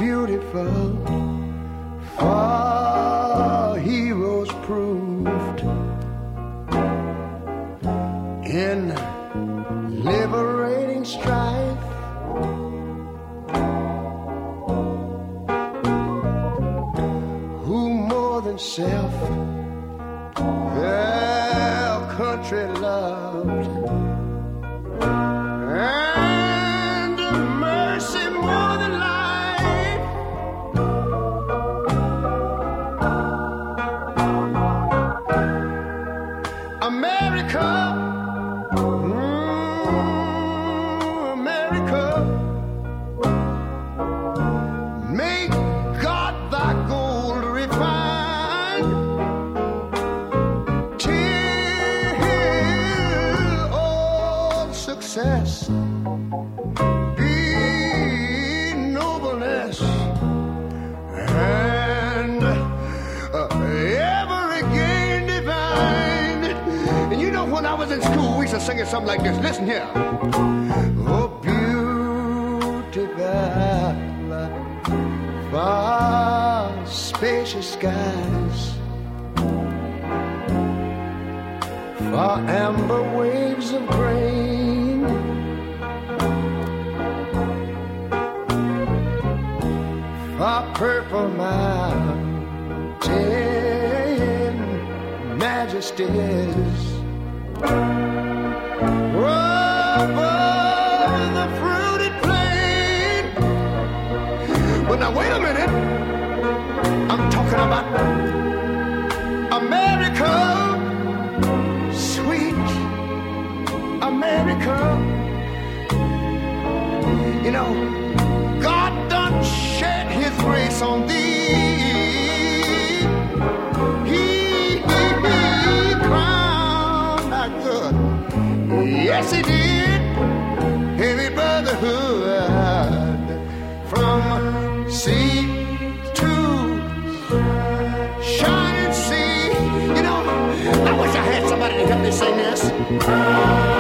beautiful, for heroes proved in liberating strife. Who more than self their country loved, and mercy more than life. America, America, make God thy gold refine, till all success be nobleness, and ever again divine. And you know, when I was in school, we used to sing it something like this. Listen here. Oh, beautiful, far spacious skies, far amber waves of grain, far purple mountain majesties, over the fruited plain. But now wait a minute, I'm talking about America, sweet America. You know, God done shed his grace on thee. He crowned our good. Yes, he did. Heavy brotherhood from sea to shining sea. You know, I wish I had somebody to help me sing this.